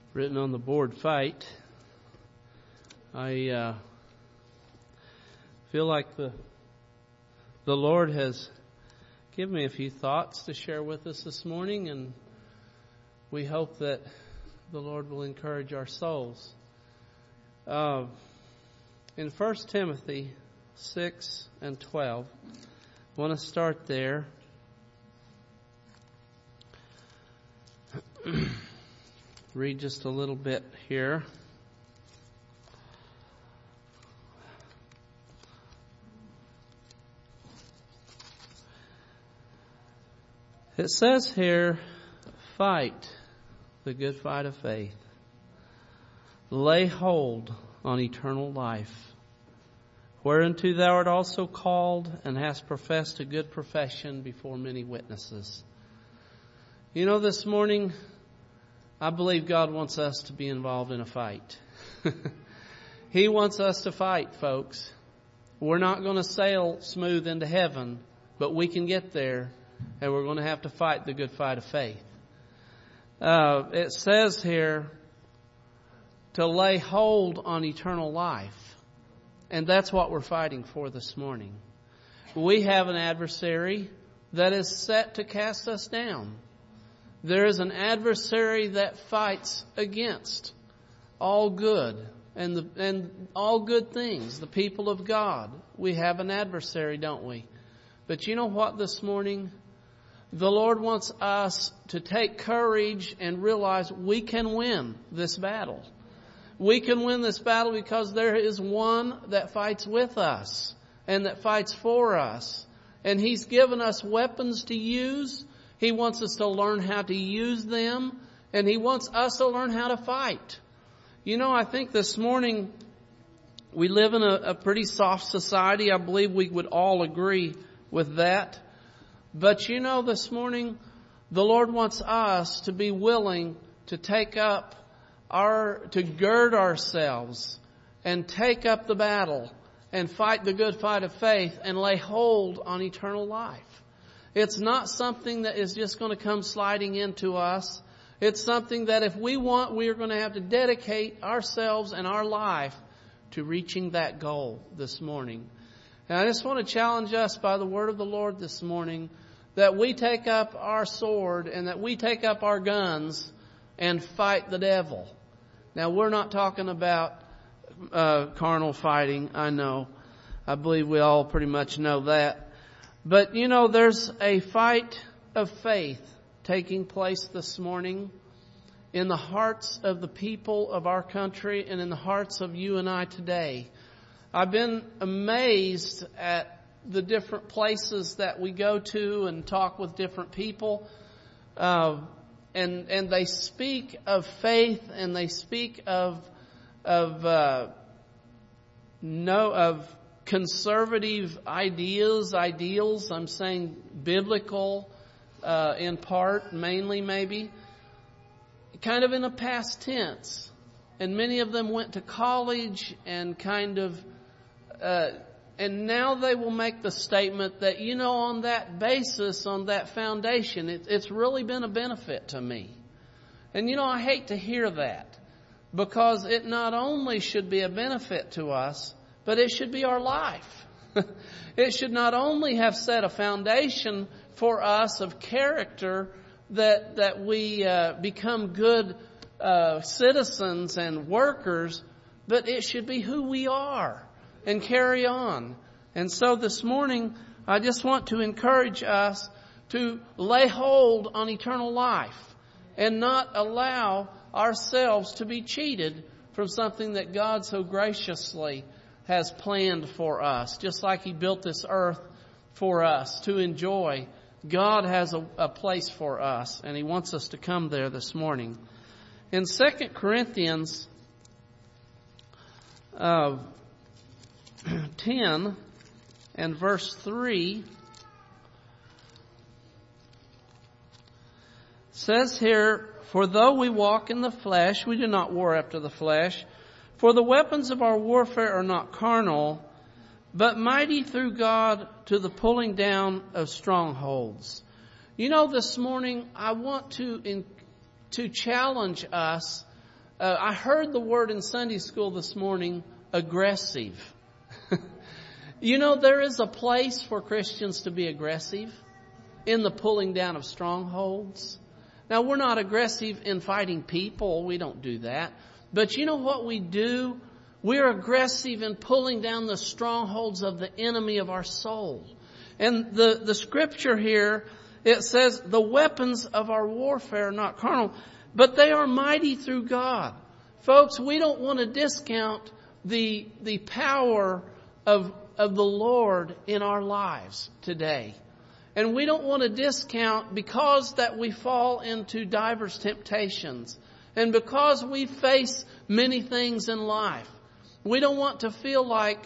written on the board, fight. I feel like the Lord has given me a few thoughts to share with us this morning, and we hope that the Lord will encourage our souls. In 1 Timothy 6 and 12, I want to start there. Read just a little bit here. It says here, fight the good fight of faith. Lay hold on eternal life, whereunto thou art also called, and hast professed a good profession before many witnesses. You know, this morning, I believe God wants us to be involved in a fight. He wants us to fight, folks. We're not going to sail smooth into heaven, but we can get there, and we're going to have to fight the good fight of faith. It says here to lay hold on eternal life, and that's what we're fighting for this morning. We have an adversary that is set to cast us down. There is an adversary that fights against all good and all good things, the people of God. We have an adversary, don't we? But you know what this morning? The Lord wants us to take courage and realize we can win this battle. We can win this battle because there is one that fights with us and that fights for us. And He's given us weapons to use. He wants us to learn how to use them, and He wants us to learn how to fight. You know, I think this morning we live in a pretty soft society. I believe we would all agree with that. But you know, this morning the Lord wants us to be willing to take up to gird ourselves and take up the battle and fight the good fight of faith and lay hold on eternal life. It's not something that is just going to come sliding into us. It's something that if we want, we are going to have to dedicate ourselves and our life to reaching that goal this morning. And I just want to challenge us by the word of the Lord this morning that we take up our sword and that we take up our guns and fight the devil. Now, we're not talking about carnal fighting. I know. I believe we all pretty much know that. But, you know, there's a fight of faith taking place this morning in the hearts of the people of our country and in the hearts of you and I today. I've been amazed at the different places that we go to and talk with different people. And they speak of faith and they speak of conservative ideals. I'm saying biblical in part, mainly maybe, kind of in a past tense. And many of them went to college and and now they will make the statement that, you know, on that basis, on that foundation, it's really been a benefit to me. And you know, I hate to hear that, because it not only should be a benefit to us, but it should be our life. It should not only have set a foundation for us of character that we become good citizens and workers, but it should be who we are and carry on. And so this morning, I just want to encourage us to lay hold on eternal life and not allow ourselves to be cheated from something that God so graciously has planned for us. Just like He built this earth for us to enjoy, God has a place for us, and He wants us to come there this morning. In 2 Corinthians 10 and verse 3 says here, "For though we walk in the flesh, we do not war after the flesh. For the weapons of our warfare are not carnal, but mighty through God to the pulling down of strongholds." You know, this morning I want to challenge us I heard the word in Sunday school this morning, aggressive. You know, there is a place for Christians to be aggressive in the pulling down of strongholds. Now, we're not aggressive in fighting people. We don't do that. But you know what we do? We're aggressive in pulling down the strongholds of the enemy of our soul. And the scripture here, it says, the weapons of our warfare are not carnal, but they are mighty through God. Folks, we don't want to discount the power of the Lord in our lives today. And we don't want to discount because that we fall into diverse temptations. And because we face many things in life. We don't want to feel like,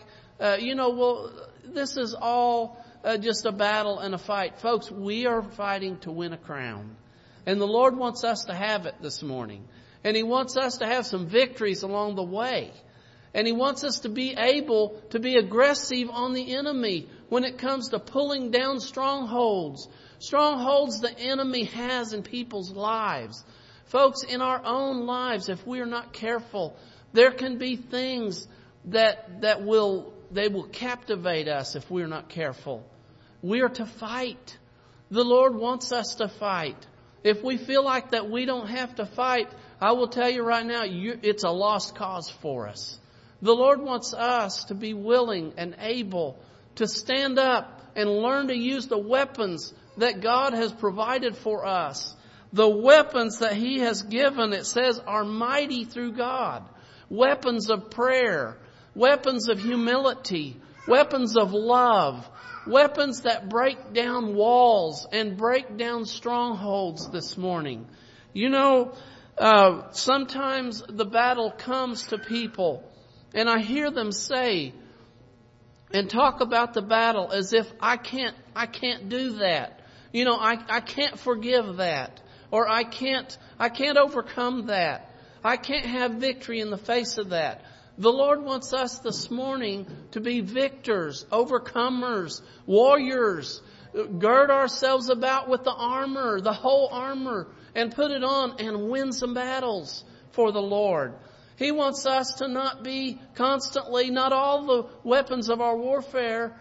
this is all just a battle and a fight. Folks, we are fighting to win a crown. And the Lord wants us to have it this morning. And He wants us to have some victories along the way. And He wants us to be able to be aggressive on the enemy when it comes to pulling down strongholds. Strongholds the enemy has in people's lives. Folks, in our own lives, if we are not careful, there can be things that will captivate us if we're not careful. We are to fight. The Lord wants us to fight. If we feel like that we don't have to fight, I will tell you right now, it's a lost cause for us. The Lord wants us to be willing and able to stand up and learn to use the weapons that God has provided for us. The weapons that He has given, it says, are mighty through God. Weapons of prayer, weapons of humility, weapons of love, weapons that break down walls and break down strongholds this morning. You know, sometimes the battle comes to people and I hear them say and talk about the battle as if I can't do that. You know, I can't forgive that. Or I can't overcome that. I can't have victory in the face of that. The Lord wants us this morning to be victors, overcomers, warriors. Gird ourselves about with the armor, the whole armor, and put it on and win some battles for the Lord. He wants us to not be constantly, not all the weapons of our warfare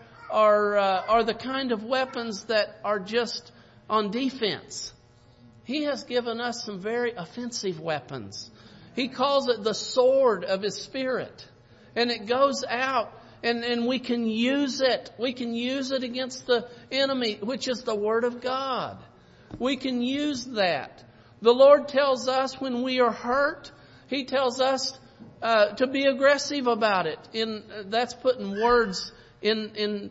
are the kind of weapons that are just on defense. He has given us some very offensive weapons. He calls it the sword of His Spirit. And it goes out and we can use it. We can use it against the enemy, which is the Word of God. We can use that. The Lord tells us when we are hurt, He tells us to be aggressive about it. That's putting words in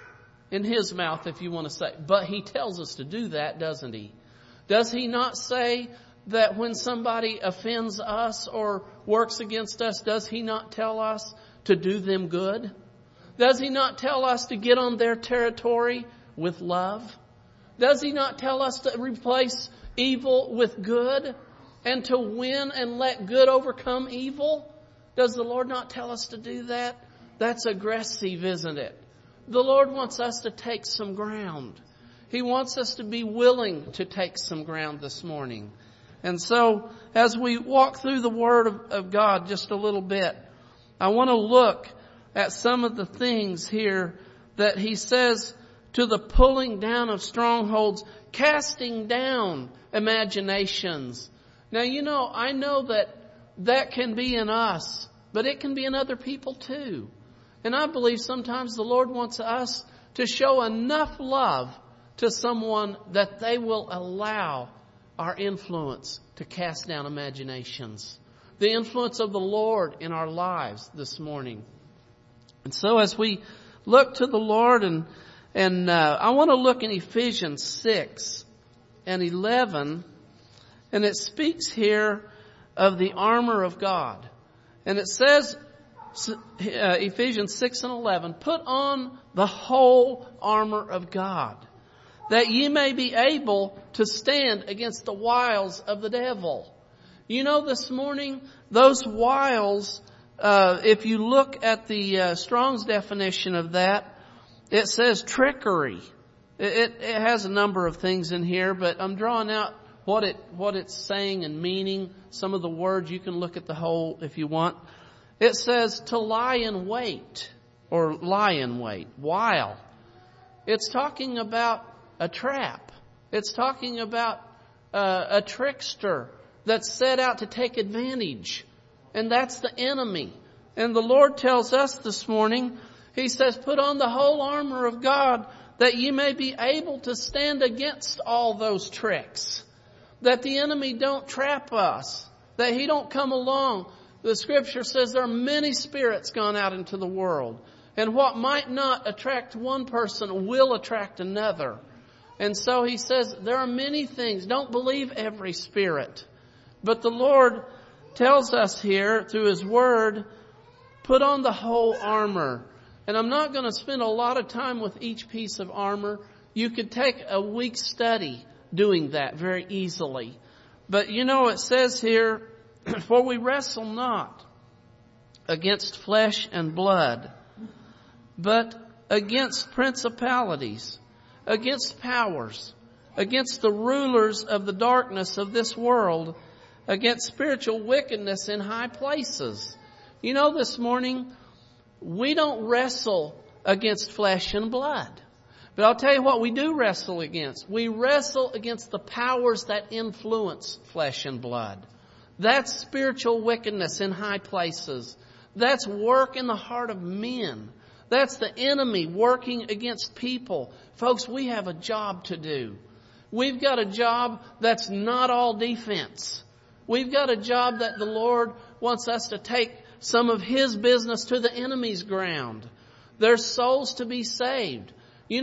His mouth, if you want to say. But He tells us to do that, doesn't He? Does He not say that when somebody offends us or works against us, does He not tell us to do them good? Does He not tell us to get on their territory with love? Does He not tell us to replace evil with good and to win and let good overcome evil? Does the Lord not tell us to do that? That's aggressive, isn't it? The Lord wants us to take some ground. He wants us to be willing to take some ground this morning. And so, as we walk through the Word of God just a little bit, I want to look at some of the things here that He says to the pulling down of strongholds, casting down imaginations. Now, you know, I know that can be in us, but it can be in other people too. And I believe sometimes the Lord wants us to show enough love to someone that they will allow our influence to cast down imaginations. The influence of the Lord in our lives this morning. And so as we look to the Lord and I want to look in Ephesians 6 and 11, and it speaks here of the armor of God. And it says, Ephesians 6 and 11, put on the whole armor of God, that ye may be able to stand against the wiles of the devil. You know, this morning, those wiles, if you look at the Strong's definition of that, it says trickery. It has a number of things in here, but I'm drawing out what it's saying and meaning. Some of the words, you can look at the whole if you want. It says to lie in wait, or lie in wait, while. It's talking about a trap. It's talking about a trickster that's set out to take advantage. And that's the enemy. And the Lord tells us this morning, He says, put on the whole armor of God that ye may be able to stand against all those tricks. That the enemy don't trap us. That he don't come along. The Scripture says there are many spirits gone out into the world. And what might not attract one person will attract another. And so He says there are many things. Don't believe every spirit. But the Lord tells us here through His Word, put on the whole armor. And I'm not going to spend a lot of time with each piece of armor. You could take a week's study doing that very easily. But it says here, for we wrestle not against flesh and blood, but against principalities, against powers, against the rulers of the darkness of this world, against spiritual wickedness in high places. This morning, we don't wrestle against flesh and blood. But I'll tell you what we do wrestle against. We wrestle against the powers that influence flesh and blood. That's spiritual wickedness in high places. That's work in the heart of men. That's the enemy working against people. Folks, we have a job to do. We've got a job that's not all defense. We've got a job that the Lord wants us to take some of His business to the enemy's ground. There's souls to be saved.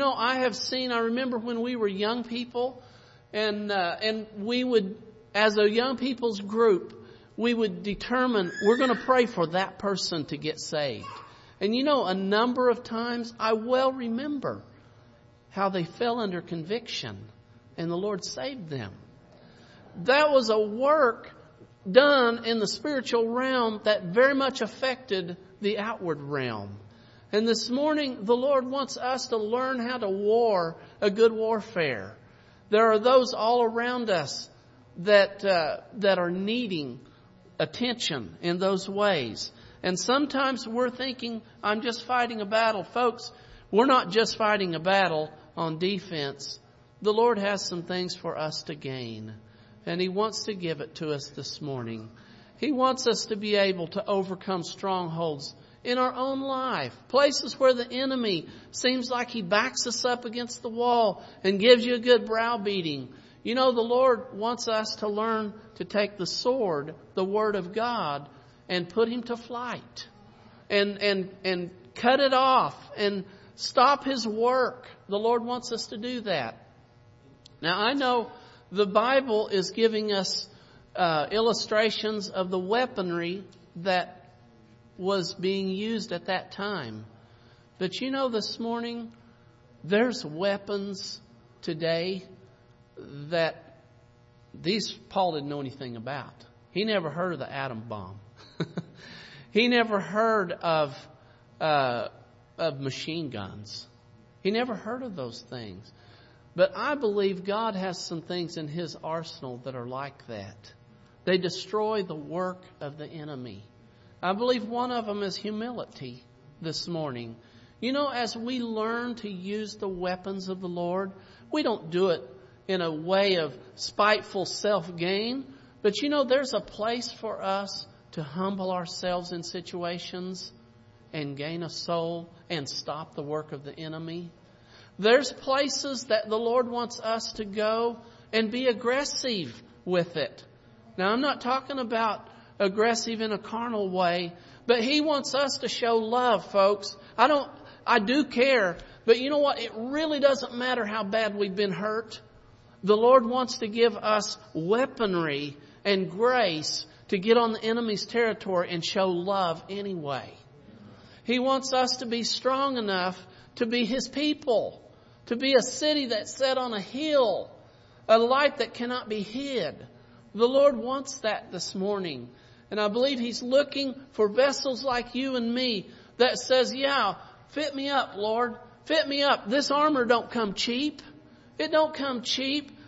I remember when we were young people, and we would, as a young people's group, we would determine we're going to pray for that person to get saved. And a number of times I well remember how they fell under conviction and the Lord saved them. That was a work done in the spiritual realm that very much affected the outward realm. And this morning, the Lord wants us to learn how to war a good warfare. There are those all around us that are needing attention in those ways. And sometimes we're thinking, I'm just fighting a battle. Folks, we're not just fighting a battle on defense. The Lord has some things for us to gain. And He wants to give it to us this morning. He wants us to be able to overcome strongholds in our own life. Places where the enemy seems like he backs us up against the wall and gives you a good browbeating. The Lord wants us to learn to take the sword, the Word of God, and put him to flight. And cut it off and stop his work. The Lord wants us to do that. Now I know the Bible is giving us illustrations of the weaponry that was being used at that time. But this morning, there's weapons today that Paul didn't know anything about. He never heard of the atom bomb. He never heard of machine guns. He never heard of those things. But I believe God has some things in His arsenal that are like that. They destroy the work of the enemy. I believe one of them is humility this morning. As we learn to use the weapons of the Lord, we don't do it in a way of spiteful self-gain. But there's a place for us to humble ourselves in situations and gain a soul and stop the work of the enemy. There's places that the Lord wants us to go and be aggressive with it. Now, I'm not talking about aggressive in a carnal way, but He wants us to show love, folks. I do care, but you know what? It really doesn't matter how bad we've been hurt. The Lord wants to give us weaponry and grace to get on the enemy's territory and show love anyway. He wants us to be strong enough to be His people, to be a city that's set on a hill, a light that cannot be hid. The Lord wants that this morning. And I believe He's looking for vessels like you and me that says, yeah, fit me up, Lord. Fit me up. This armor don't come cheap. It don't come cheap.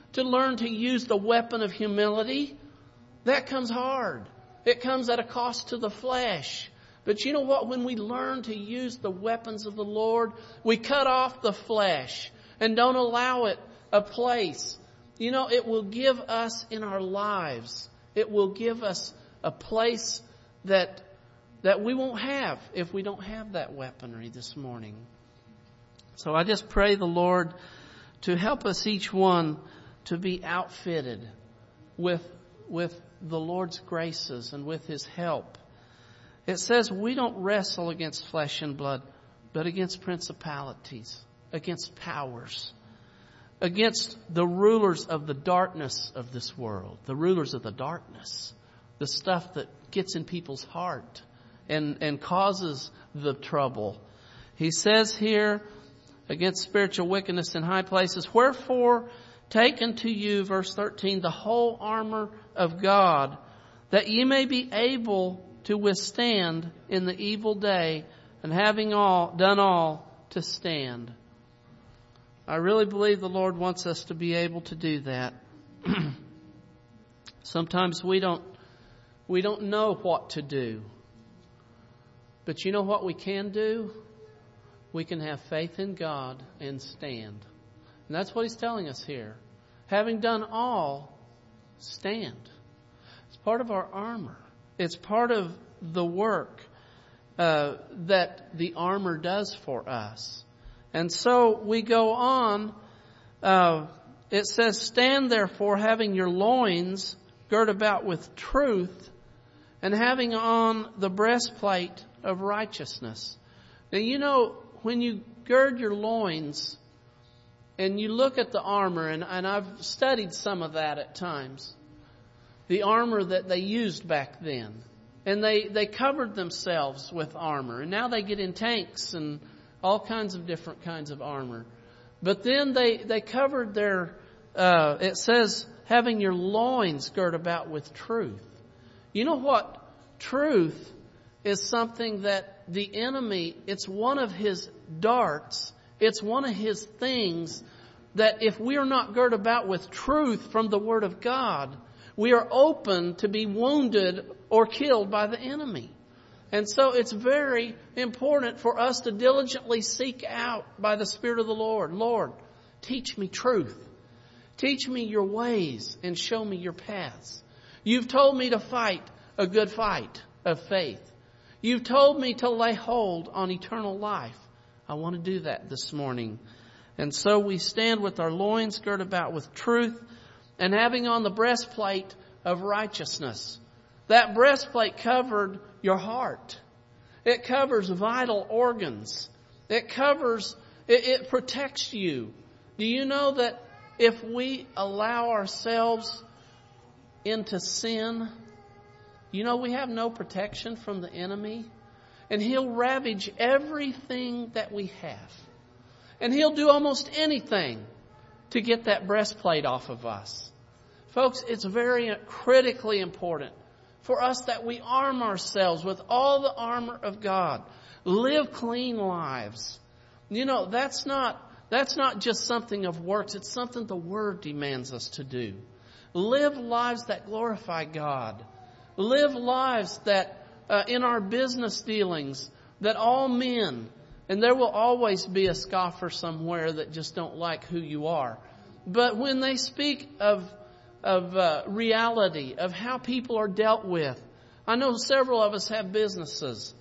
to learn to use the weapon of humility, that comes hard. It comes at a cost to the flesh. But you know what? When we learn to use the weapons of the Lord, we cut off the flesh and don't allow it a place. You know, it will give us in our lives, it will give us a place that we won't have if we don't have that weaponry this morning. So I just pray the Lord to help us each one to be outfitted with the Lord's graces and with His help. It says we don't wrestle against flesh and blood, but against principalities, against powers, against the rulers of the darkness of this world, the rulers of the darkness, the stuff that gets in people's heart and causes the trouble. He says here, against spiritual wickedness in high places, wherefore take unto you, verse 13, the whole armor of God, that ye may be able to withstand in the evil day, and having done all, to stand. I really believe the Lord wants us to be able to do that. Sometimes we don't know what to do. But you know what we can do? We can have faith in God and stand. And that's what He's telling us here. Having done all, stand. It's part of our armor. It's part of the work that the armor does for us. And so we go on. It says, stand therefore, having your loins girt about with truth, and having on the breastplate of righteousness. Now, you know, when you gird your loins and you look at the armor, and I've studied some of that at times, the armor that they used back then. And they covered themselves with armor. And now they get in tanks and all kinds of different kinds of armor. But then they covered their, it says, having your loins girt about with truth. You know what? Truth is something that the enemy, it's one of his darts. It's one of his things that if we are not girt about with truth from the Word of God, we are open to be wounded or killed by the enemy. And so it's very important for us to diligently seek out by the Spirit of the Lord. Lord, teach me truth. Teach me your ways and show me your paths. You've told me to fight a good fight of faith. You've told me to lay hold on eternal life. I want to do that this morning. And so we stand with our loins girt about with truth, and having on the breastplate of righteousness. That breastplate covered your heart. It covers vital organs. It protects you. Do you know that if we allow ourselves into sin, you know we have no protection from the enemy? And he'll ravage everything that we have. And he'll do almost anything to get that breastplate off of us. Folks, it's very critically important for us that we arm ourselves with all the armor of God. Live clean lives. You know, that's not just something of works. It's something the Word demands us to do. Live lives that glorify God. Live lives that in our business dealings, that all men, and there will always be a scoffer somewhere that just don't like who you are. But when they speak of reality, of how people are dealt with. I know several of us have businesses.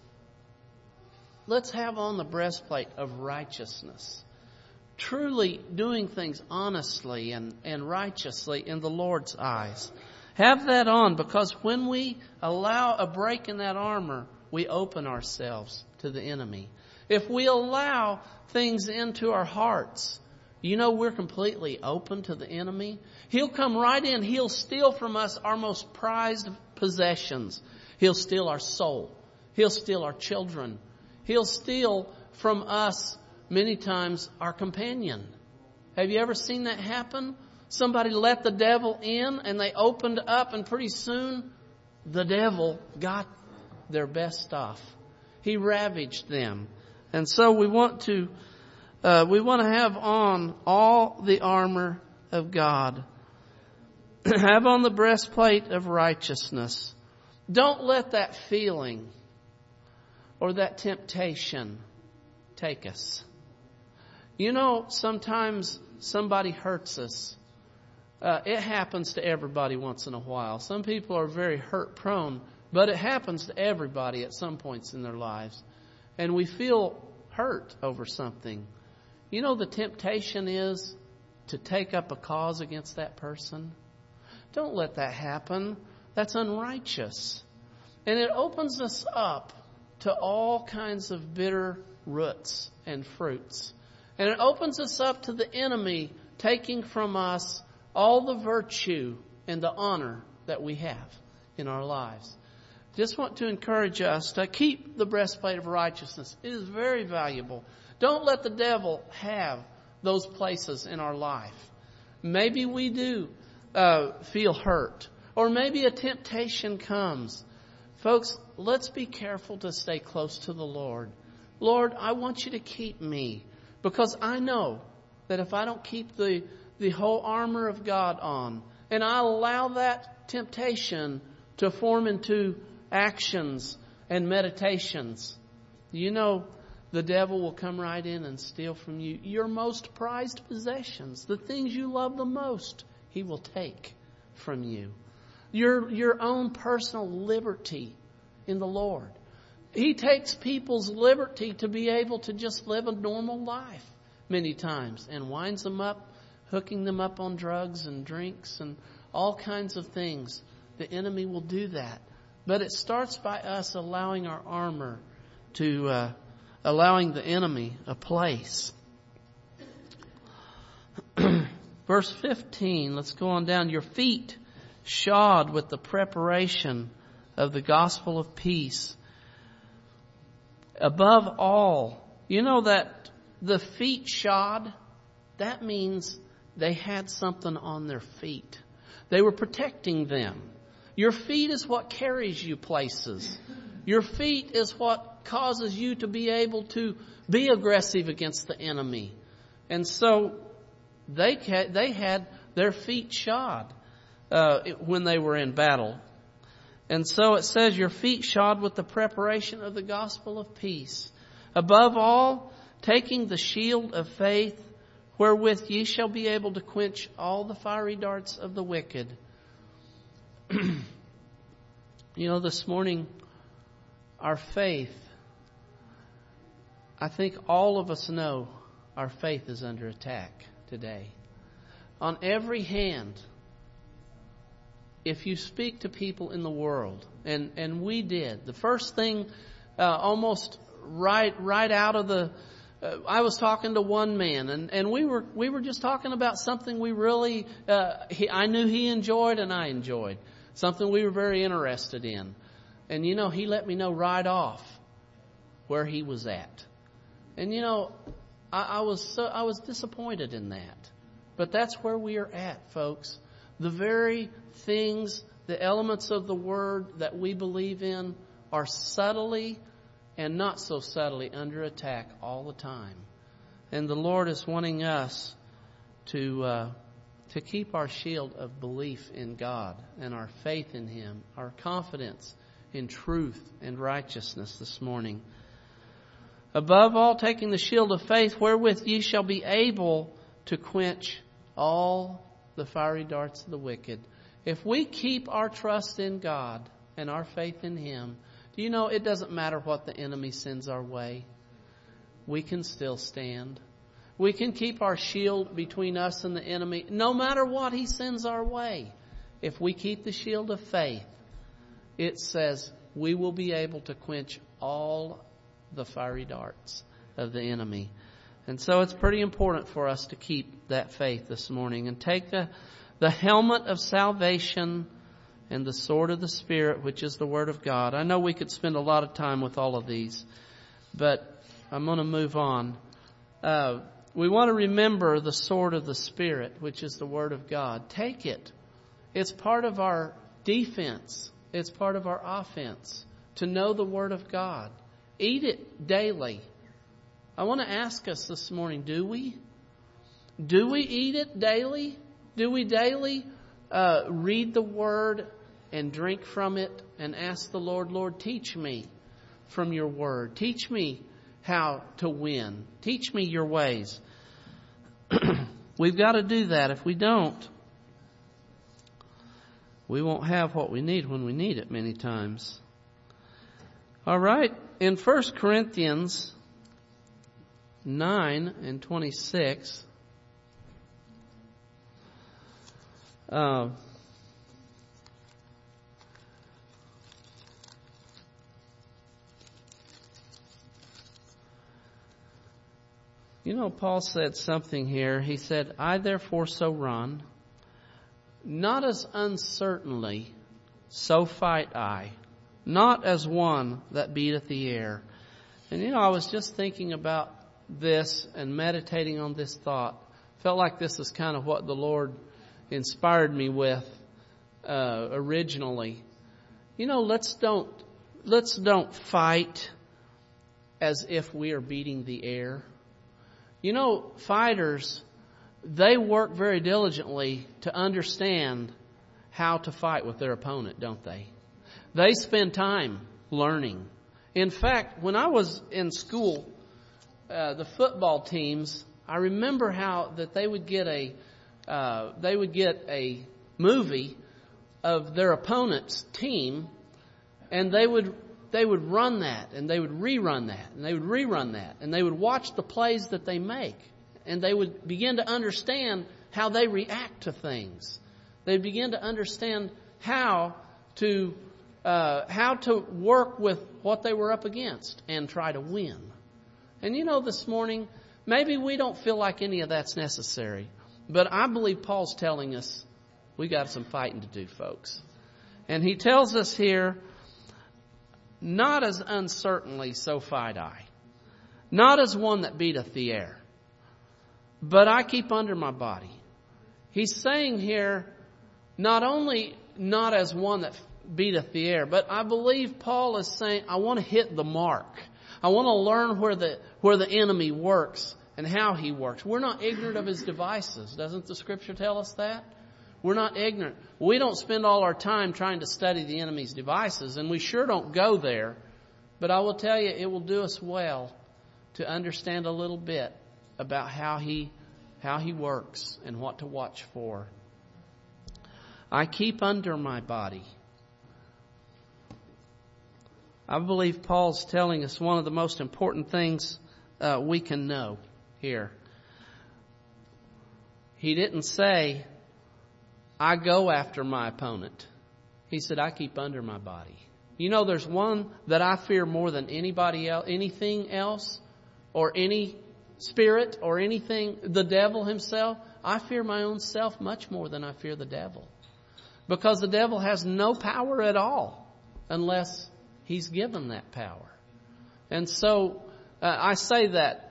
Let's have on the breastplate of righteousness. Truly doing things honestly and righteously in the Lord's eyes. Have that on, because when we allow a break in that armor, we open ourselves to the enemy. If we allow things into our hearts, you know we're completely open to the enemy. He'll come right in. He'll steal from us our most prized possessions. He'll steal our soul. He'll steal our children. He'll steal from us many times our companion. Have you ever seen that happen? Somebody let the devil in and they opened up, and pretty soon the devil got their best stuff. He ravaged them. And so we want to have on all the armor of God. Have on the breastplate of righteousness. Don't let that feeling or that temptation take us. You know, sometimes somebody hurts us. It happens to everybody once in a while. Some people are very hurt prone, but it happens to everybody at some points in their lives. And we feel hurt over something. You know, the temptation is to take up a cause against that person. Don't let that happen. That's unrighteous. And it opens us up to all kinds of bitter roots and fruits. And it opens us up to the enemy taking from us all the virtue and the honor that we have in our lives. Just want to encourage us to keep the breastplate of righteousness. It is very valuable. Don't let the devil have those places in our life. Maybe we do feel hurt, or maybe a temptation comes. Folks, let's be careful to stay close to the Lord. Lord, I want you to keep me, because I know that if I don't keep the whole armor of God on, and I allow that temptation to form into actions and meditations, you know, the devil will come right in and steal from you your most prized possessions, the things you love the most. He will take from you your own personal liberty in the Lord. He takes people's liberty to be able to just live a normal life many times, and winds them up, hooking them up on drugs and drinks and all kinds of things. The enemy will do that. But it starts by us allowing our armor to, allowing the enemy a place. Verse 15, let's go on down. Your feet shod with the preparation of the gospel of peace. Above all, you know that the feet shod, that means they had something on their feet. They were protecting them. Your feet is what carries you places. Your feet is what causes you to be able to be aggressive against the enemy. And so they had their feet shod when they were in battle. And so it says, your feet shod with the preparation of the gospel of peace. Above all, taking the shield of faith, wherewith ye shall be able to quench all the fiery darts of the wicked. You know, this morning, our faith, I think all of us know our faith is under attack today. On every hand, if you speak to people in the world, and we did, the first thing almost right out of the, I was talking to one man, and we were just talking about something we really, I knew he enjoyed and I enjoyed. Something we were very interested in. And you know, he let me know right off where he was at. And you know, I was disappointed in that. But that's where we are at, folks. The very things, the elements of the Word that we believe in are subtly and not so subtly under attack all the time. And the Lord is wanting us to keep our shield of belief in God and our faith in Him, our confidence in truth and righteousness this morning. Above all, taking the shield of faith, wherewith ye shall be able to quench all the fiery darts of the wicked. If we keep our trust in God and our faith in Him, do you know it doesn't matter what the enemy sends our way? We can still stand. We can keep our shield between us and the enemy, no matter what he sends our way. If we keep the shield of faith, it says we will be able to quench all the fiery darts of the enemy. And so it's pretty important for us to keep that faith this morning and take the helmet of salvation and the sword of the Spirit, which is the Word of God. I know we could spend a lot of time with all of these, but I'm going to move on. We want to remember the sword of the Spirit, which is the Word of God. Take it. It's part of our defense. It's part of our offense to know the Word of God. Eat it daily. I want to ask us this morning, do we? Do we eat it daily? Do we daily read the Word and drink from it and ask the Lord, Lord, teach me from your Word. Teach me how to win. Teach me your ways. We've got to do that. If we don't, we won't have what we need when we need it many times. All right. In 1 Corinthians 9 and 26, Paul said something here. He said, I therefore so run, not as uncertainly, so fight I, not as one that beateth the air. And I was just thinking about this and meditating on this thought. Felt like this is kind of what the Lord inspired me with originally. Let's don't fight as if we are beating the air. Fighters, they work very diligently to understand how to fight with their opponent, don't they? They spend time learning. In fact, when I was in school, the football teams, I remember how that they would get a movie of their opponent's team, and they would run that, and they would rerun that, and they would rerun that, and they would watch the plays that they make, and they would begin to understand how they react to things. They'd begin to understand how to work with what they were up against and try to win. And this morning, maybe we don't feel like any of that's necessary, but I believe Paul's telling us we got some fighting to do, folks. And he tells us here, not as uncertainly, so fight I. Not as one that beateth the air, but I keep under my body. He's saying here, not only not as one that beateth the air, but I believe Paul is saying, I want to hit the mark. I want to learn where the enemy works and how he works. We're not ignorant of his devices. Doesn't the Scripture tell us that? We're not ignorant. We don't spend all our time trying to study the enemy's devices, and we sure don't go there. But I will tell you, it will do us well to understand a little bit about how he works and what to watch for. I keep under my body. I believe Paul's telling us one of the most important things we can know here. He didn't say, I go after my opponent. He said, I keep under my body. There's one that I fear more than anybody else, anything else, or any spirit, or anything, the devil himself. I fear my own self much more than I fear the devil. Because the devil has no power at all unless he's given that power. And so I say that,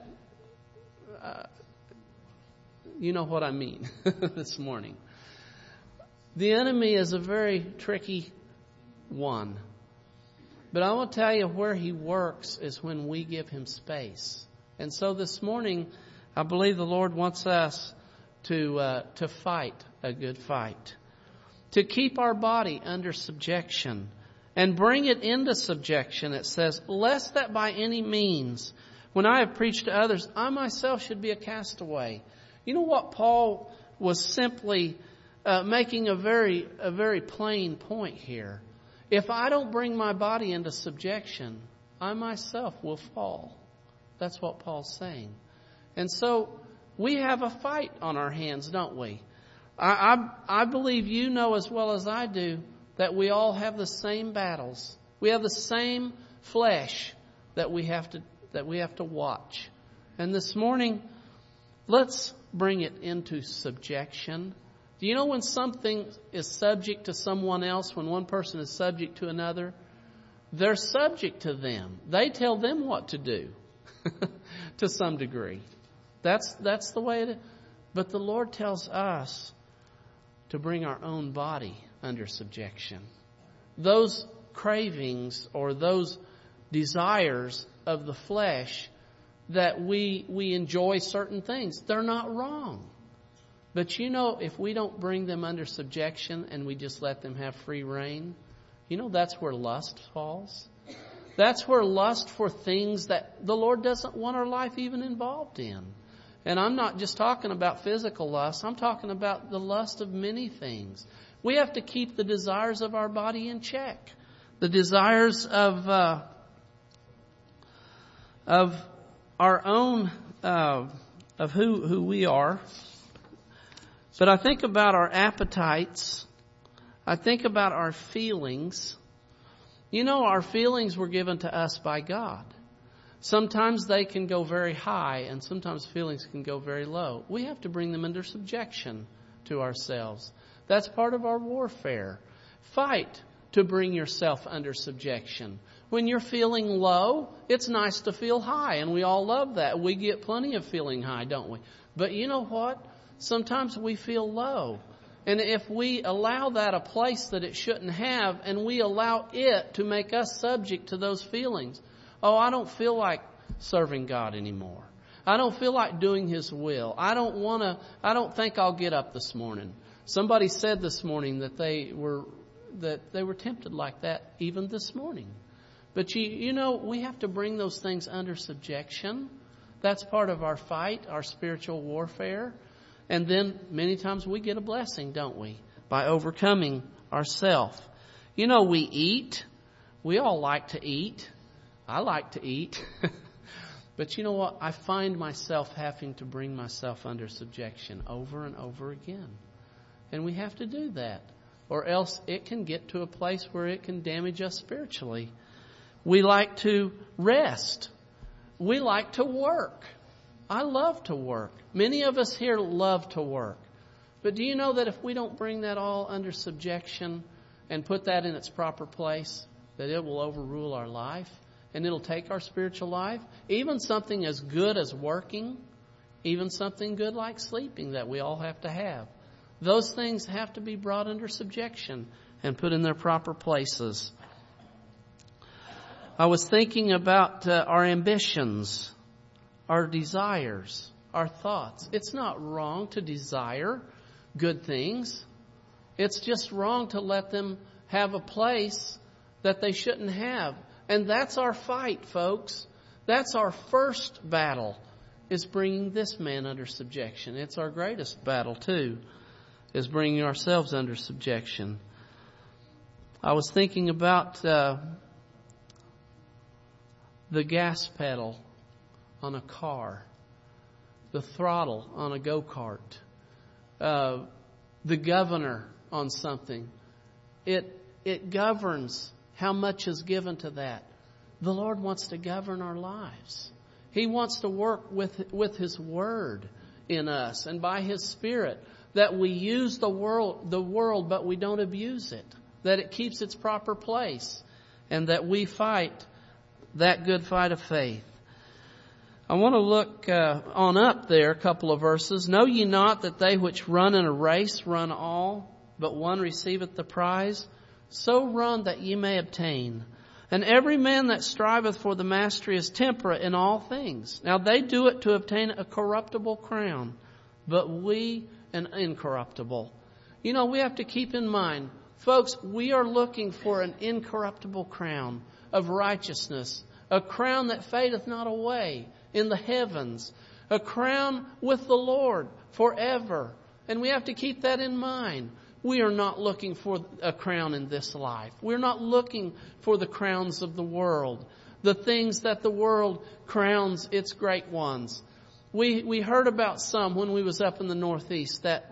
you know what I mean this morning. The enemy is a very tricky one. But I will tell you where he works is when we give him space. And so this morning, I believe the Lord wants us to fight a good fight. To keep our body under subjection and bring it into subjection. It says, lest that by any means, when I have preached to others, I myself should be a castaway. You know what Paul was simply making a very plain point here. If I don't bring my body into subjection, I myself will fall. That's what Paul's saying. And so we have a fight on our hands, don't we? I believe you know as well as I do that we all have the same battles. We have the same flesh that we have to watch. And this morning, let's bring it into subjection. Do you know when something is subject to someone else, when one person is subject to another, they're subject to them. They tell them what to do to some degree. That's the way it is. But the Lord tells us to bring our own body under subjection. Those cravings or those desires of the flesh that we enjoy certain things, they're not wrong. But you know, if we don't bring them under subjection and we just let them have free reign, you know, that's where lust falls. That's where lust for things that the Lord doesn't want our life even involved in. And I'm not just talking about physical lust. I'm talking about the lust of many things. We have to keep the desires of our body in check. The desires of our own, of who we are. But I think about our appetites. I think about our feelings. You know, our feelings were given to us by God. Sometimes they can go very high and sometimes feelings can go very low. We have to bring them under subjection to ourselves. That's part of our warfare. Fight to bring yourself under subjection. When you're feeling low, it's nice to feel high, and we all love that. We get plenty of feeling high, don't we? But you know what? Sometimes we feel low. And if we allow that a place that it shouldn't have, and we allow it to make us subject to those feelings, oh, I don't feel like serving God anymore. I don't feel like doing His will. I don't think I'll get up this morning. Somebody said this morning that they were tempted like that even this morning. But you know, we have to bring those things under subjection. That's part of our fight, our spiritual warfare. And then many times we get a blessing, don't we? By overcoming ourselves. You know, we eat. We all like to eat. I like to eat. But you know what? I find myself having to bring myself under subjection over and over again. And we have to do that. Or else it can get to a place where it can damage us spiritually. We like to rest. We like to work. I love to work. Many of us here love to work. But do you know that if we don't bring that all under subjection and put that in its proper place, that it will overrule our life and it'll take our spiritual life? Even something as good as working, even something good like sleeping that we all have to have. Those things have to be brought under subjection and put in their proper places. I was thinking about our ambitions, our desires, our thoughts. It's not wrong to desire good things. It's just wrong to let them have a place that they shouldn't have. And that's our fight, folks. That's our first battle, is bringing this man under subjection. It's our greatest battle, too, is bringing ourselves under subjection. I was thinking about the gas pedal on a car, the throttle on a go-kart, the governor on something. It governs how much is given to that. The Lord wants to govern our lives. He wants to work with His Word in us and by His Spirit, that we use the world, but we don't abuse it, that it keeps its proper place, and that we fight that good fight of faith. I want to look on up there, a couple of verses. Know ye not that they which run in a race run all, but one receiveth the prize? So run that ye may obtain. And every man that striveth for the mastery is temperate in all things. Now they do it to obtain a corruptible crown, but we an incorruptible. You know, we have to keep in mind, folks, we are looking for an incorruptible crown of righteousness, a crown that fadeth not away in the heavens, a crown with the Lord forever. And we have to keep that in mind. We are not looking for a crown in this life. We're not looking for the crowns of the world, the things that the world crowns its great ones. We heard about some when we was up in the Northeast that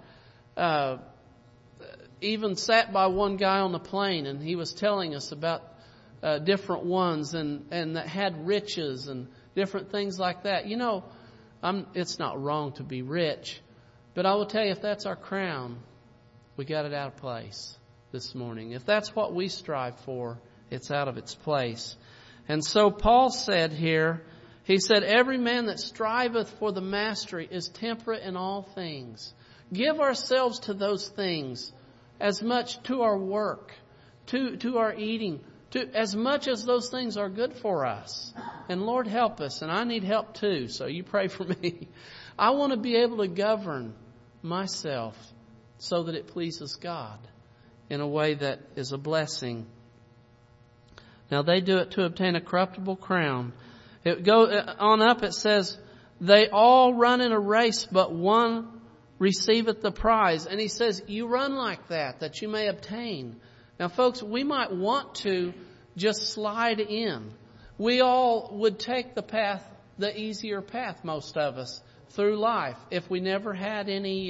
even sat by one guy on the plane, and he was telling us about different ones and that had riches and different things like that. You know, it's not wrong to be rich, but I will tell you, if that's our crown, we got it out of place this morning. If that's what we strive for, it's out of its place. And so Paul said here, he said, every man that striveth for the mastery is temperate in all things. Give ourselves to those things, as much to our work, to our eating, to as much as those things are good for us. And Lord, help us. And I need help too, so you pray for me. I want to be able to govern myself so that it pleases God in a way that is a blessing. Now they do it to obtain a corruptible crown. It goes on up, it says, they all run in a race, but one receiveth the prize. And he says, you run like that you may obtain. Now folks, we might want to just slide in. We all would take the easier path, most of us, through life if we never had any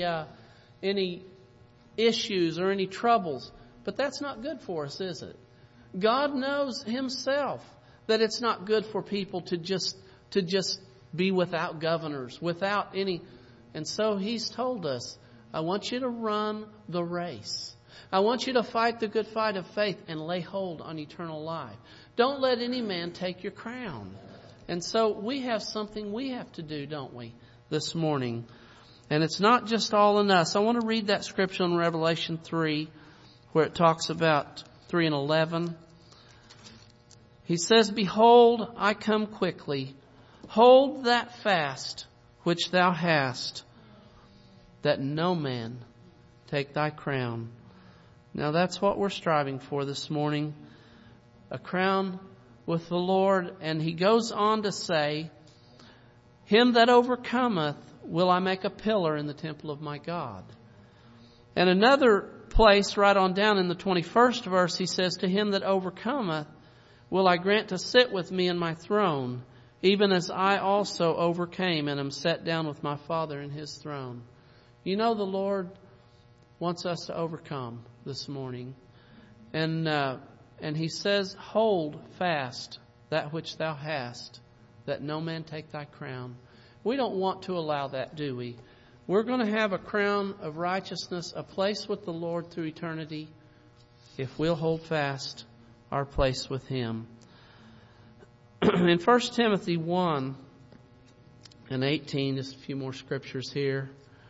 issues or any troubles. But that's not good for us, is it? God knows Himself that it's not good for people to just be without governors, without any. And so He's told us, I want you to run the race. I want you to fight the good fight of faith and lay hold on eternal life. Don't let any man take your crown. And so we have something we have to do, don't we, this morning? And it's not just all in us. I want to read that scripture in Revelation 3 where it talks about 3 and 11. He says, behold, I come quickly. Hold that fast which thou hast, that no man take thy crown. Now that's what we're striving for this morning. A crown with the Lord. And he goes on to say, him that overcometh will I make a pillar in the temple of my God. And another place right on down in the 21st verse, he says, to him that overcometh will I grant to sit with me in my throne, even as I also overcame and am set down with my Father in His throne. You know, the Lord wants us to overcome this morning. And He says, hold fast that which thou hast, that no man take thy crown. We don't want to allow that, do we? We're going to have a crown of righteousness, a place with the Lord through eternity, if we'll hold fast our place with Him. In 1 Timothy 1 and 18, just a few more scriptures here.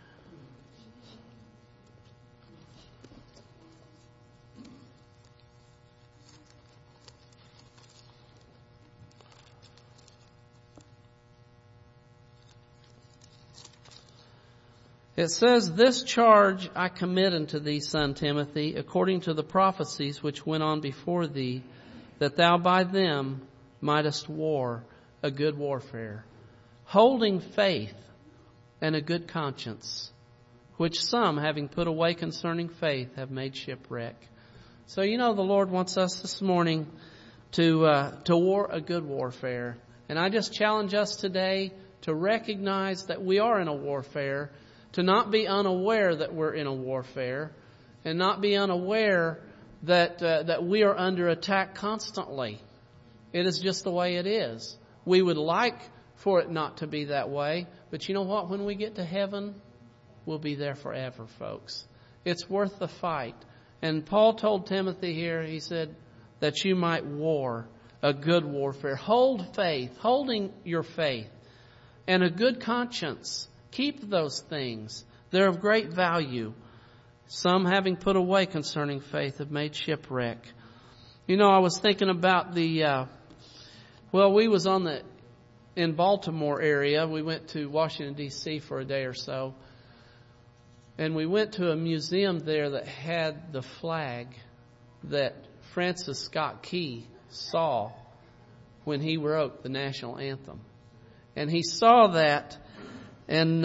It says, this charge I commit unto thee, son Timothy, according to the prophecies which went on before thee, that thou by them mightest war a good warfare, holding faith and a good conscience, which some, having put away concerning faith, have made shipwreck. So you know the Lord wants us this morning to war a good warfare. And I just challenge us today to recognize that we are in a warfare, to not be unaware that we're in a warfare, and not be unaware that we are under attack constantly. It is just the way it is. We would like for it not to be that way, but you know what? When we get to heaven, we'll be there forever, folks. It's worth the fight. And Paul told Timothy here, he said, that you might war a good warfare. Hold faith, holding your faith, and a good conscience. Keep those things. They're of great value. Some, having put away concerning faith, have made shipwreck. You know, I was thinking about we was in Baltimore area. We went to Washington, D.C. for a day or so. And we went to a museum there that had the flag that Francis Scott Key saw when he wrote the national anthem. And he saw that. And,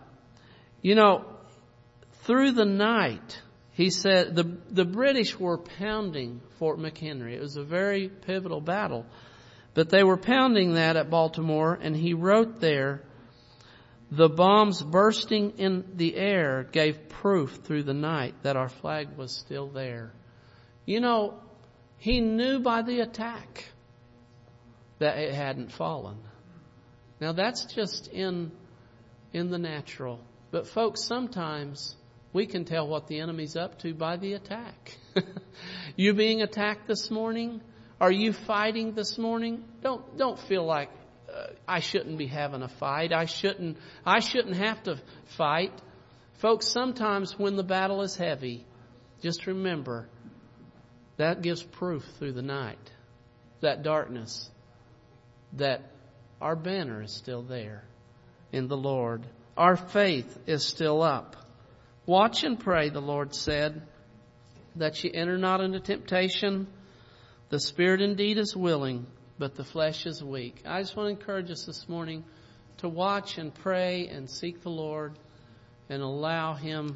through the night, he said the British were pounding Fort McHenry. It was a very pivotal battle. But they were pounding that at Baltimore, and he wrote there, the bombs bursting in the air gave proof through the night that our flag was still there. You know, he knew by the attack that it hadn't fallen. Now that's just in the natural. But folks, sometimes we can tell what the enemy's up to by the attack. You being attacked this morning? Are you fighting this morning? Don't feel like I shouldn't be having a fight. I shouldn't have to fight. Folks, sometimes when the battle is heavy, just remember that gives proof through the night, that darkness, that our banner is still there in the Lord. Our faith is still up. Watch and pray, the Lord said, that ye enter not into temptation. The spirit indeed is willing, but the flesh is weak. I just want to encourage us this morning to watch and pray and seek the Lord and allow Him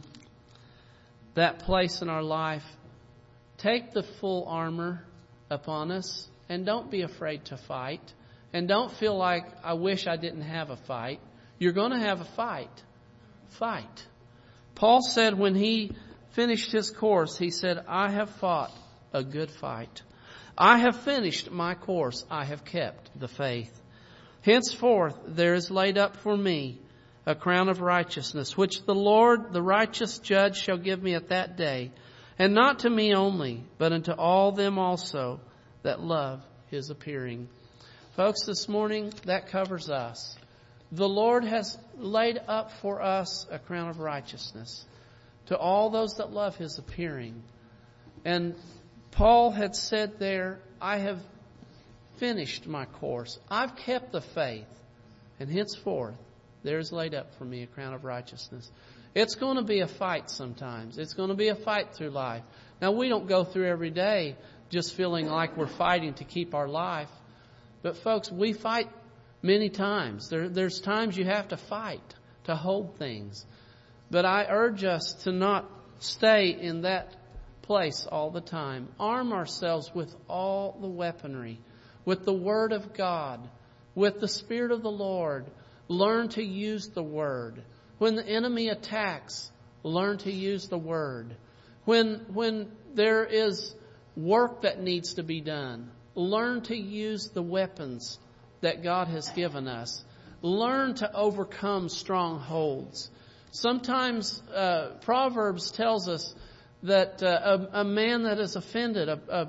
that place in our life. Take the full armor upon us and don't be afraid to fight. And don't feel like, I wish I didn't have a fight. You're going to have a fight. Fight. Paul said when he finished his course, he said, I have fought a good fight. I have finished my course. I have kept the faith. Henceforth there is laid up for me a crown of righteousness, which the Lord, the righteous judge, shall give me at that day. And not to me only, but unto all them also that love His appearing. Folks, this morning, that covers us. The Lord has laid up for us a crown of righteousness to all those that love His appearing. And Paul had said there, I have finished my course. I've kept the faith. And henceforth, there is laid up for me a crown of righteousness. It's going to be a fight sometimes. It's going to be a fight through life. Now, we don't go through every day just feeling like we're fighting to keep our life. But folks, we fight many times. There's times you have to fight to hold things. But I urge us to not stay in that place all the time. Arm ourselves with all the weaponry, with the Word of God, with the Spirit of the Lord. Learn to use the Word. When the enemy attacks, learn to use the Word. When there is work that needs to be done, learn to use the weapons that God has given us. Learn to overcome strongholds. Sometimes Proverbs tells us that a man that is offended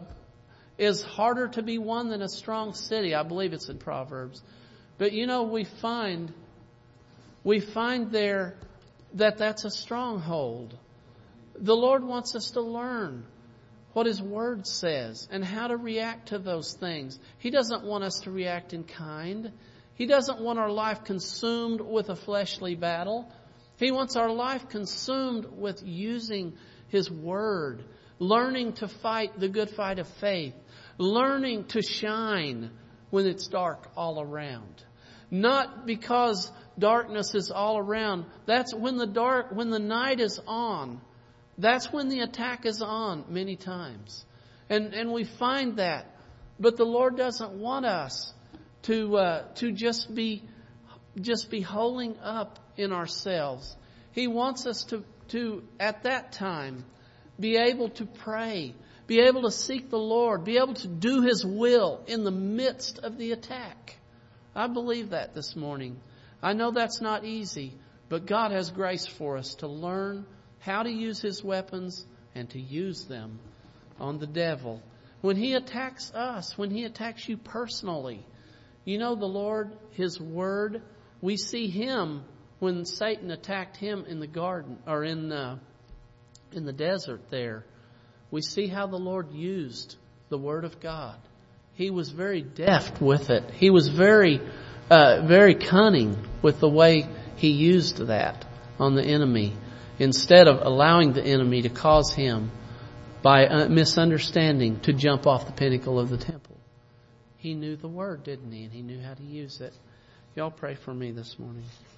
is harder to be won than a strong city. I believe it's in Proverbs. But we find there that that's a stronghold. The Lord wants us to learn what His Word says and how to react to those things. He doesn't want us to react in kind. He doesn't want our life consumed with a fleshly battle. He wants our life consumed with using His Word, learning to fight the good fight of faith, learning to shine when it's dark all around. Not because darkness is all around. That's when the night is on. That's when the attack is on many times. And we find that. But the Lord doesn't want us to just be holding up in ourselves. He wants us to at that time be able to pray, be able to seek the Lord, be able to do His will in the midst of the attack. I believe that this morning. I know that's not easy, but God has grace for us to learn how to use His weapons and to use them on the devil. When he attacks us, when he attacks you personally, the Lord, His Word, we see Him when Satan attacked Him in the garden or in the desert there. We see how the Lord used the Word of God. He was very deft with it. He was very cunning with the way He used that on the enemy, instead of allowing the enemy to cause him, by misunderstanding, to jump off the pinnacle of the temple. He knew the Word, didn't he? And He knew how to use it. Y'all pray for me this morning.